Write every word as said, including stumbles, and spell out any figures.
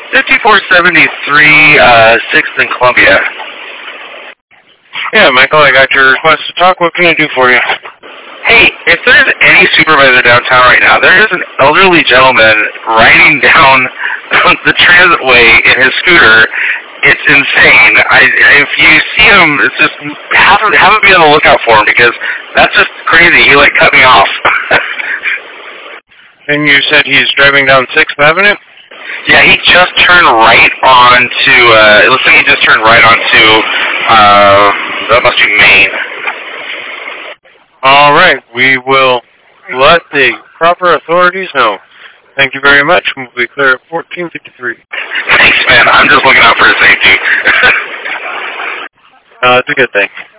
fifty-four seventy-three, uh, sixth and Columbia. Yeah, Michael, I got your request to talk. What can I do for you? Hey, if there's any supervisor downtown right now, there is an elderly gentleman riding down the transitway in his scooter. It's insane. I, if you see him, it's just have him, have him be on the lookout for him because that's just crazy. He like cut me off. And you said he's driving down sixth Avenue? Yeah, he just turned right onto. Uh, it looks like he just turned right onto. Uh, that must be Maine. All right, we will let the proper authorities know. Thank you very much. We'll be clear at fourteen fifty-three. Thanks, man. I'm just looking out for his safety. uh, it's a good thing.